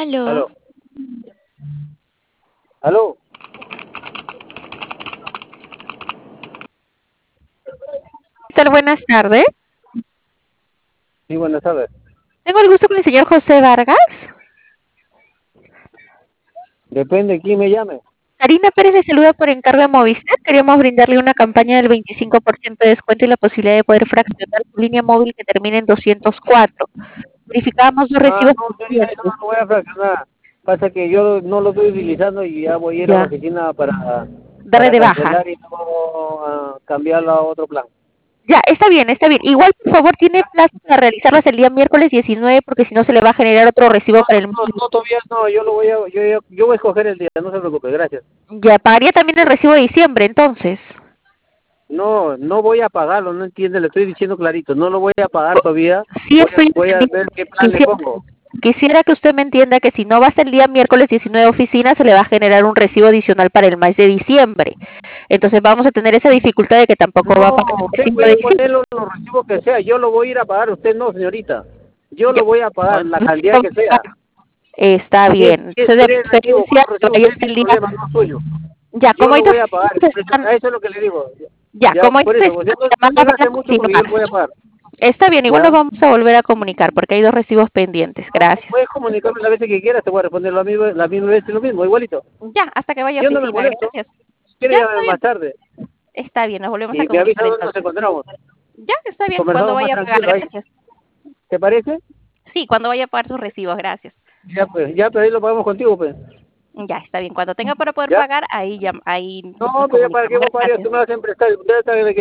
Aló. Aló. Aló. ¿Qué tal? Buenas tardes. Sí, buenas tardes. Tengo el gusto con el señor José Vargas. Depende de quién me llame. Karina Pérez le saluda por encargo de Movistar. Queríamos brindarle una campaña del 25% de descuento y la posibilidad de poder fraccionar su línea móvil que termine en 204. Verificábamos los recibos No, sería eso, pendientes. no voy a fraccionar. Pasa que yo no lo estoy utilizando y ya voy a ir a la Ya. oficina Darle para de baja. cancelar y luego cambiarlo a otro plan. Ya, está bien, está bien. Igual, por favor, tiene plazo para realizarlas el día miércoles 19 porque si no se le va a generar otro recibo para el... Todavía no, yo voy a escoger el día, no se preocupe, gracias. Ya, pagaría también el recibo de diciembre, entonces. No voy a pagarlo, no entiende, le estoy diciendo clarito, no lo voy a pagar todavía, Sí, estoy voy a entendiendo. ver qué plan le pongo. Quisiera que usted me entienda que si no va hasta el día miércoles 19 a oficina, se le va a generar un recibo adicional para el mes de diciembre. Entonces vamos a tener esa dificultad de que tampoco va a pagar No, el usted recibo de puede diciembre. ponerlo en los recibos que sea, yo lo voy a ir a pagar, usted no, señorita. Yo Ya, lo voy a pagar, la entonces, cantidad que sea. está bien. Si Entonces, de quiere el recibo, preferencia, cuatro que recibos, vaya usted hasta el tiene día. problema, no es suyo. Ya, Yo como lo estos voy a pagar, recibos están, eso es lo que le digo. ya, Ya, como por estos eso, o sea, están no se llamando gaste para mucho porque yo confirmar. lo voy a pagar. Está bien, igual nos ¿Ya? vamos a volver a comunicar porque hay dos recibos pendientes. Gracias. Puedes comunicarme las veces que quieras, te voy a responder la misma vez y lo mismo, igualito. Ya, hasta que vaya a Yo no me oficina. molesto. Gracias. Si quiere Ya, está llámame bien. más tarde Está bien, nos volvemos a y me avisa comunicar dónde nos entonces. encontramos. Ya, está bien, cuando Conversamos más vaya a pagar, tranquilo ahí. gracias. ¿Te parece? Sí, cuando vaya a pagar sus recibos, gracias. Ya, pues ahí lo pagamos contigo, pues. Ya, está bien. Cuando tenga para poder ¿Ya? pagar, ahí ya, ahí No, nos pero ya para qué comunicamos. voy a pagar, Gracias. tú me vas a emprestar, usted sabe de que